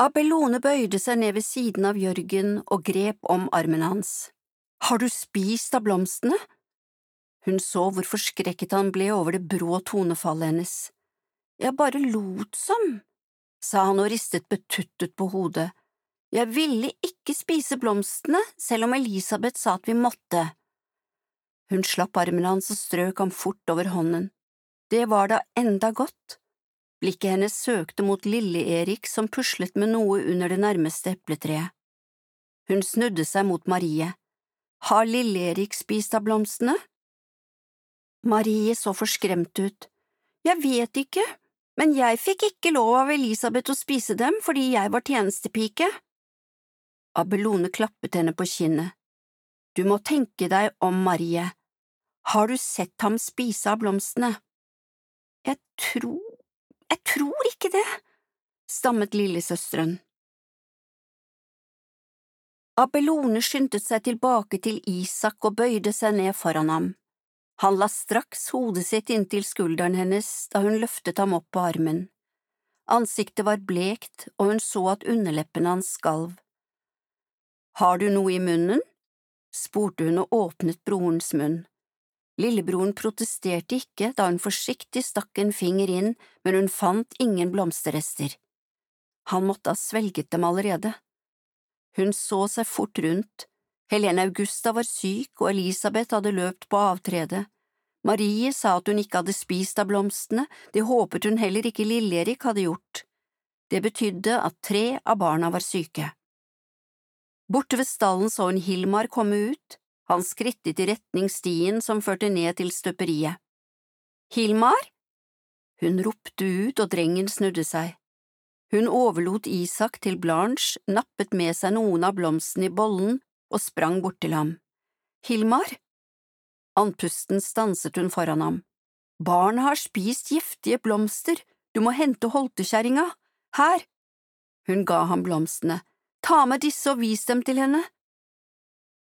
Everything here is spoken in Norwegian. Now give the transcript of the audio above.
Abelone bøyde seg ned ved siden av Jørgen og grep om armen hans. Har du spist av blomstene? Hun så hvor forskrekket han ble over det brå tonefallet hennes. Jeg bare lot som, sa han og ristet betuttet på hodet. Jeg ville ikke spise blomstene, selv om Elisabeth sa at vi måtte. Hun slapp armen hans og strøk ham fort over hånden. Det var da enda godt. Blikket hennes søkte mot Lille-Erik som puslet med noe under det nærmeste epletreet. Hun snudde seg mot Marie. Har Lille-Erik spist av blomstene? Marie så forskremt ut. Jeg vet ikke, men jeg fikk ikke lov av Elisabeth å spise dem fordi jeg var tjenestepike. Abelone klappet henne på kinnet. Du må tenke deg om, Marie. Har du sett ham spise av blomstene? Jeg tror ikke det, stammet lillesøsteren. Abelone skyndte seg tilbake til Isak og bøyde seg ned foran ham. Han la straks hodet sitt inntil skulderen hennes da hun løftet ham opp på armen. Ansiktet var blekt, og hun så at underleppene hans skalv. Har du noe i munnen? Spurte hun og åpnet brorens munn. Lillebroren protesterte ikke da hun forsiktig stakk en finger inn, men hun fant ingen blomsterrester. Han måtte ha svelget dem allerede. Hun så seg fort rundt. Helene Augusta var syk, og Elisabeth hadde løpt på avtredet. Marie sa at hun ikke hadde spist av blomstene, det håpet hun heller ikke Lille-Erik hadde gjort. Det betydde at 3 av barna var syke. Borte ved stallen så hun Hilmar komme ut. Han skrittet i retning stien som førte ned til støperiet. Hilmar? Hun ropte ut, og drengen snudde seg. Hun overlot Isak til Blanche, nappet med seg noen av blomstene i bollen og sprang bort til ham. Hilmar? Andpusten stanset hun foran ham. Barna har spist giftige blomster, du må hente holtekjerringa. Her! Hun ga ham blomstene. Ta med disse og vis dem til henne,